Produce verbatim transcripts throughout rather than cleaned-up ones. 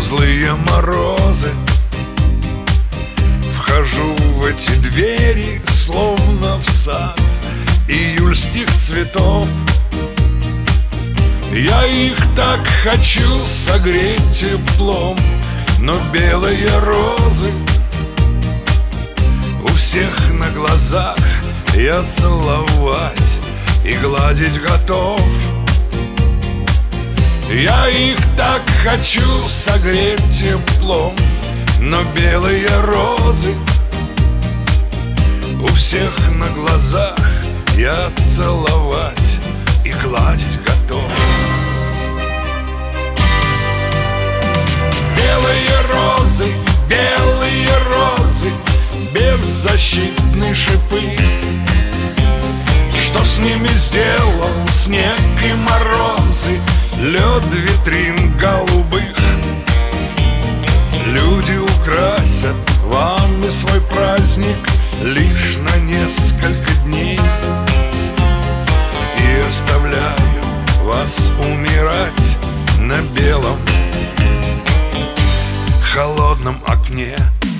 злые морозы. Вхожу в эти двери, словно в сад июльских цветов. Я их так хочу согреть теплом, но белые розы у всех на глазах я целовать и гладить готов. Я их так хочу согреть теплом, но белые розы у всех на глазах я целовать и гладить готов. Белые розы, белые розы, беззащитные шипы. Что с ними сделал снег и морозы, лед витрин голубых? Люди украсят вами свой праздник лишь на несколько дней и оставляют вас умирать на белом холодном окне.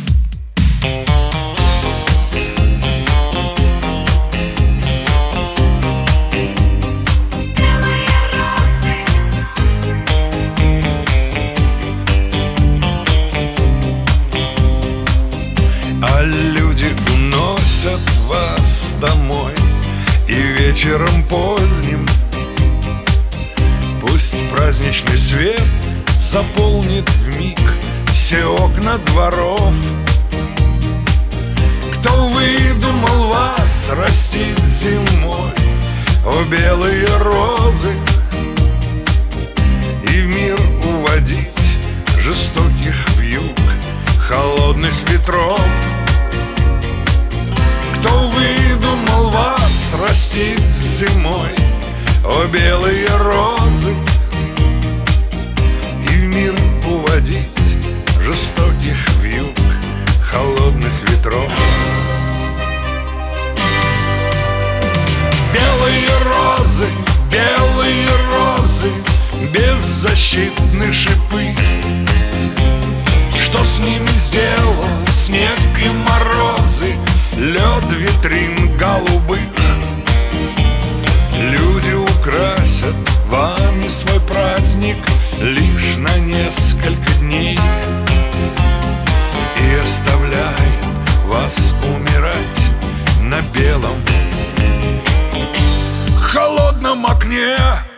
А люди уносят вас домой, и вечером поздним пусть праздничный свет заполнит вмиг все окна дворов. Кто выдумал вас растить зимой, о белые розы, и в мир уводить жестоких вьюг холодных ветров? Кто выдумал вас растить зимой, о белые розы, и в мир уводить жестоких вьюг холодных ветров? Белые розы, белые розы, беззащитные шипы. Что с ними сделал снег и морозы, лед витрин голубых? Люди украсят вами свой праздник лишь на несколько дней и оставляют вас умирать на белом холодном окне.